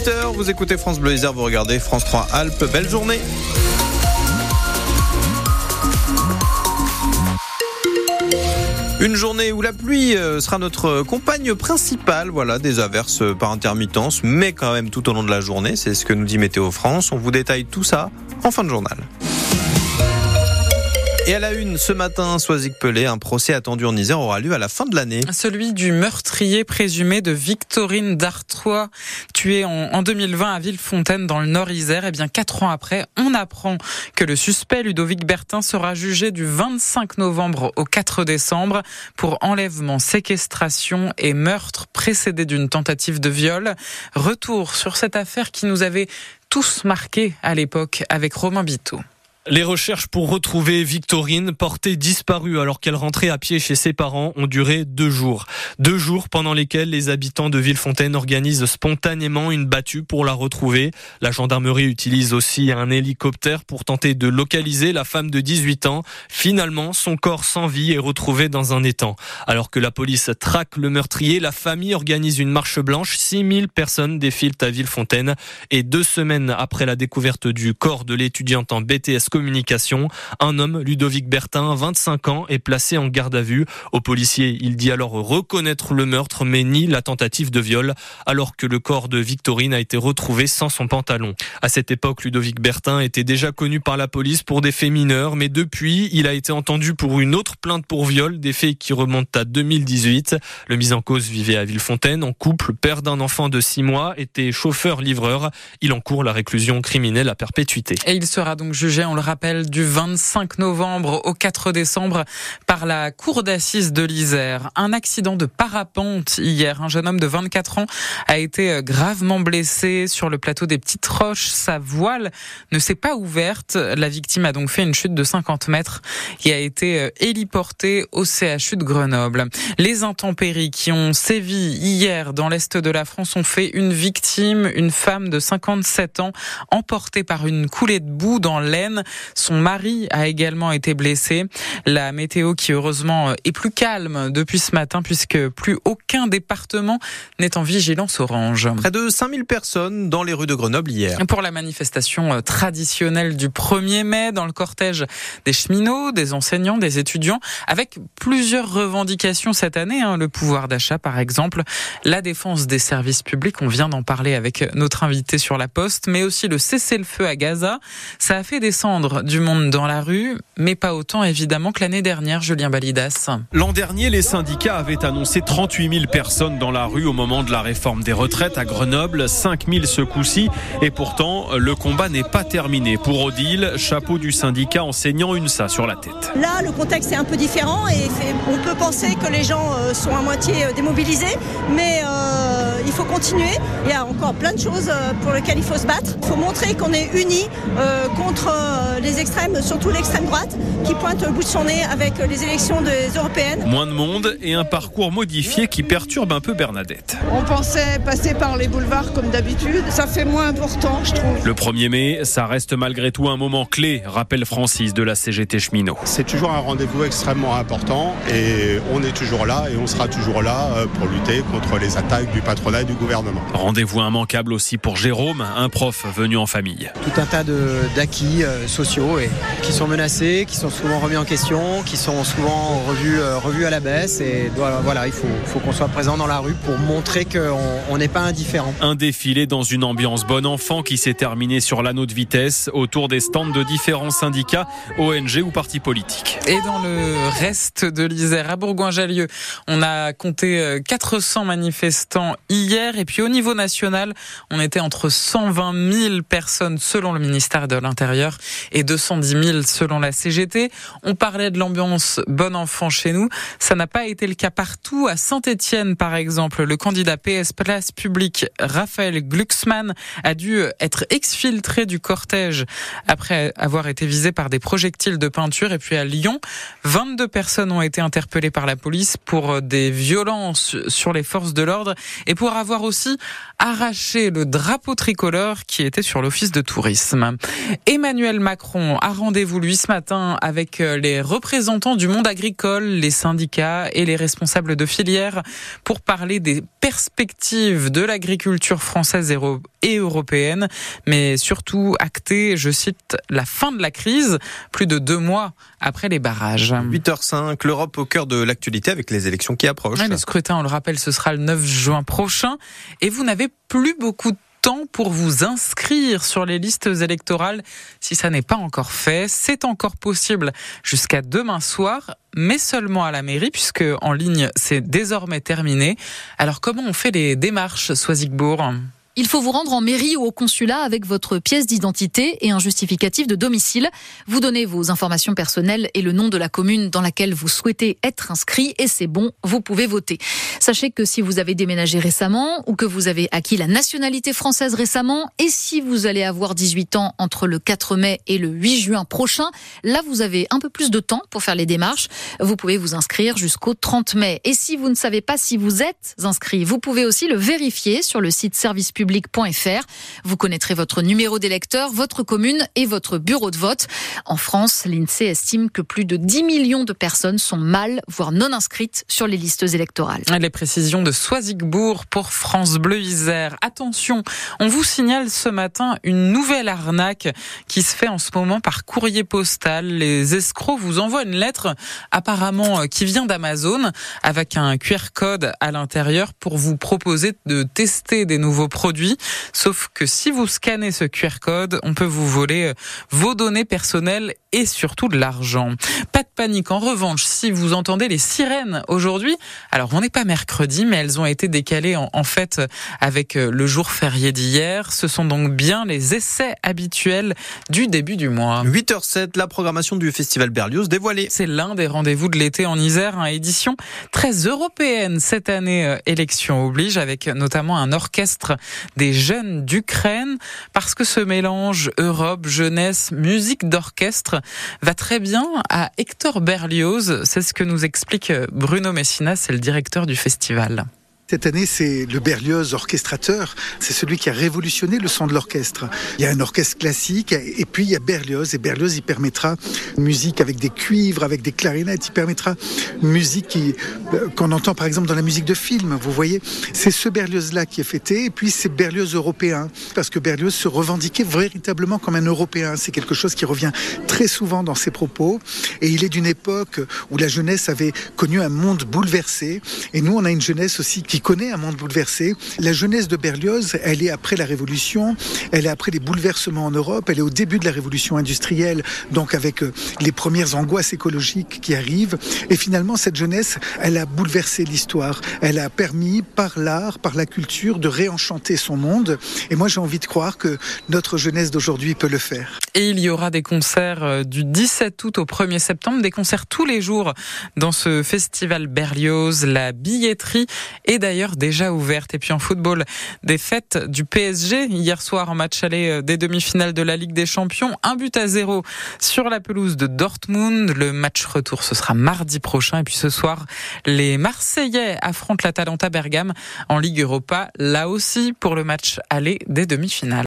8h, vous écoutez France Bleu Isère, vous regardez France 3 Alpes. Belle journée. Une journée où la pluie sera notre compagne principale, voilà, des averses par intermittence, mais quand même tout au long de la journée, c'est ce que nous dit Météo France. On vous détaille tout ça en fin de journal. Et à la une, ce matin, Soisic-Pelé, un procès attendu en Isère aura lieu à la fin de l'année. Celui du meurtrier présumé de Victorine Dartois, tuée en 2020 à Villefontaine dans le Nord-Isère. Et bien 4 ans après, on apprend que le suspect Ludovic Bertin sera jugé du 25 novembre au 4 décembre pour enlèvement, séquestration et meurtre précédé d'une tentative de viol. Retour sur cette affaire qui nous avait tous marqués à l'époque avec Romain Biteau. Les recherches pour retrouver Victorine, portée disparue alors qu'elle rentrait à pied chez ses parents, ont duré 2 jours. 2 jours pendant lesquels les habitants de Villefontaine organisent spontanément une battue pour la retrouver. La gendarmerie utilise aussi un hélicoptère pour tenter de localiser la femme de 18 ans. Finalement, son corps sans vie est retrouvé dans un étang. Alors que la police traque le meurtrier, la famille organise une marche blanche. 6000 personnes défilent à Villefontaine. Et 2 semaines après la découverte du corps de l'étudiante en BTS Communication, un homme, Ludovic Bertin, 25 ans, est placé en garde à vue. Au policier, il dit alors reconnaître le meurtre, mais nie la tentative de viol, alors que le corps de Victorine a été retrouvé sans son pantalon. À cette époque, Ludovic Bertin était déjà connu par la police pour des faits mineurs, mais depuis, il a été entendu pour une autre plainte pour viol, des faits qui remontent à 2018. Le mis en cause vivait à Villefontaine, en couple, père d'un enfant de 6 mois, était chauffeur-livreur. Il encourt la réclusion criminelle à perpétuité. Et il sera donc jugé, on le rappelle, du 25 novembre au 4 décembre par la cour d'assises de l'Isère. Un accident de parapente hier. Un jeune homme de 24 ans a été gravement blessé sur le plateau des Petites Roches. Sa voile ne s'est pas ouverte. La victime a donc fait une chute de 50 mètres et a été héliportée au CHU de Grenoble. Les intempéries qui ont sévi hier dans l'est de la France ont fait une victime, une femme de 57 ans, emportée par une coulée de boue dans l'Aisne. Son mari a également été blessé. La météo qui heureusement est plus calme depuis ce matin puisque plus aucun département n'est en vigilance orange. Près de 5000 personnes dans les rues de Grenoble hier. Pour la manifestation traditionnelle du 1er mai dans le cortège des cheminots, des enseignants, des étudiants, avec plusieurs revendications cette année. Le pouvoir d'achat par exemple, la défense des services publics, on vient d'en parler avec notre invité sur la Poste, mais aussi le cessez-le-feu à Gaza. Ça a fait descendre du monde dans la rue, mais pas autant évidemment que l'année dernière, Julien Balidas. L'an dernier, les syndicats avaient annoncé 38 000 personnes dans la rue au moment de la réforme des retraites à Grenoble, 5 000 ce coup-ci, et pourtant, le combat n'est pas terminé. Pour Odile, chapeau du syndicat enseignant UNSA sur la tête. Là, le contexte est un peu différent et on peut penser que les gens sont à moitié démobilisés, mais il faut continuer. Il y a encore plein de choses pour lesquelles il faut se battre. Il faut montrer qu'on est unis contre les extrêmes, surtout l'extrême droite, qui pointe le bout de son nez avec les élections européennes. Moins de monde et un parcours modifié qui perturbe un peu Bernadette. On pensait passer par les boulevards comme d'habitude. Ça fait moins important, je trouve. Le 1er mai, ça reste malgré tout un moment clé, rappelle Francis de la CGT Cheminot. C'est toujours un rendez-vous extrêmement important et on est toujours là et on sera toujours là pour lutter contre les attaques du patronat et du gouvernement. Rendez-vous immanquable aussi pour Jérôme, un prof venu en famille. Tout un tas d'acquis sociaux et qui sont menacés, qui sont souvent remis en question, qui sont souvent revus à la baisse et voilà, il faut qu'on soit présent dans la rue pour montrer qu'on n'est pas indifférent. Un défilé dans une ambiance bon enfant qui s'est terminé sur l'anneau de vitesse autour des stands de différents syndicats, ONG ou partis politiques. Et dans le reste de l'Isère, à Bourgoin-Jallieu, on a compté 400 manifestants hier et puis au niveau national, on était entre 120 000 personnes selon le ministère de l'Intérieur et 210 000 selon la CGT. On parlait de l'ambiance bon enfant chez nous. Ça n'a pas été le cas partout. À Saint-Étienne, par exemple, le candidat PS Place Publique, Raphaël Glucksmann, a dû être exfiltré du cortège après avoir été visé par des projectiles de peinture. Et puis à Lyon, 22 personnes ont été interpellées par la police pour des violences sur les forces de l'ordre et pour avoir aussi arraché le drapeau tricolore qui était sur l'office de tourisme. Emmanuel Macron Macron a rendez-vous, lui, ce matin avec les représentants du monde agricole, les syndicats et les responsables de filières pour parler des perspectives de l'agriculture française et européenne, mais surtout acter, je cite, la fin de la crise, plus de 2 mois après les barrages. 8h05, l'Europe au cœur de l'actualité avec les élections qui approchent. Le scrutin, on le rappelle, ce sera le 9 juin prochain et vous n'avez plus beaucoup de temps pour vous inscrire sur les listes électorales. Si ça n'est pas encore fait, c'est encore possible jusqu'à demain soir, mais seulement à la mairie, puisque en ligne, c'est désormais terminé. Alors, comment on fait les démarches, Soisigbourg ? Il faut vous rendre en mairie ou au consulat avec votre pièce d'identité et un justificatif de domicile. Vous donnez vos informations personnelles et le nom de la commune dans laquelle vous souhaitez être inscrit et c'est bon, vous pouvez voter. Sachez que si vous avez déménagé récemment ou que vous avez acquis la nationalité française récemment et si vous allez avoir 18 ans entre le 4 mai et le 8 juin prochain, là vous avez un peu plus de temps pour faire les démarches. Vous pouvez vous inscrire jusqu'au 30 mai. Et si vous ne savez pas si vous êtes inscrit, vous pouvez aussi le vérifier sur le site servicepublic.fr. Vous connaîtrez votre numéro d'électeur, votre commune et votre bureau de vote. En France, l'INSEE estime que plus de 10 millions de personnes sont mal, voire non inscrites sur les listes électorales. Les précisions de Soisigbourg pour France Bleu Isère. Attention, on vous signale ce matin une nouvelle arnaque qui se fait en ce moment par courrier postal. Les escrocs vous envoient une lettre apparemment qui vient d'Amazon avec un QR code à l'intérieur pour vous proposer de tester des nouveaux produits. Sauf que si vous scannez ce QR code, on peut vous voler vos données personnelles et surtout de l'argent. Pas de panique. En revanche, si vous entendez les sirènes aujourd'hui, alors on n'est pas mercredi, mais elles ont été décalées en fait avec le jour férié d'hier. Ce sont donc bien les essais habituels du début du mois. 8h07, la programmation du Festival Berlioz dévoilée. C'est l'un des rendez-vous de l'été en Isère, édition très européenne cette année, élection oblige, avec notamment un orchestre des jeunes d'Ukraine, parce que ce mélange Europe, jeunesse, musique d'orchestre va très bien à Hector Berlioz. C'est ce que nous explique Bruno Messina, c'est le directeur du festival. Cette année, c'est le Berlioz orchestrateur. C'est celui qui a révolutionné le son de l'orchestre. Il y a un orchestre classique et puis il y a Berlioz. Et Berlioz, il permettra une musique avec des cuivres, avec des clarinettes. Il permettra une musique qu'on entend par exemple dans la musique de film. Vous voyez, c'est ce Berlioz-là qui est fêté. Et puis c'est Berlioz européen. Parce que Berlioz se revendiquait véritablement comme un Européen. C'est quelque chose qui revient très souvent dans ses propos. Et il est d'une époque où la jeunesse avait connu un monde bouleversé. Et nous, on a une jeunesse aussi qui connaît un monde bouleversé. La jeunesse de Berlioz, elle est après la Révolution, elle est après les bouleversements en Europe, elle est au début de la Révolution industrielle, donc avec les premières angoisses écologiques qui arrivent. Et finalement, cette jeunesse, elle a bouleversé l'histoire. Elle a permis, par l'art, par la culture, de réenchanter son monde. Et moi, j'ai envie de croire que notre jeunesse d'aujourd'hui peut le faire. Et il y aura des concerts du 17 août au 1er septembre, des concerts tous les jours dans ce festival Berlioz. La billetterie est d'ailleurs déjà ouverte. Et puis en football, des fêtes du PSG. Hier soir, en match aller des demi-finales de la Ligue des Champions, 1-0 sur la pelouse de Dortmund. Le match retour, ce sera mardi prochain. Et puis ce soir, les Marseillais affrontent l'Atalanta Bergame en Ligue Europa, là aussi pour le match aller des demi-finales.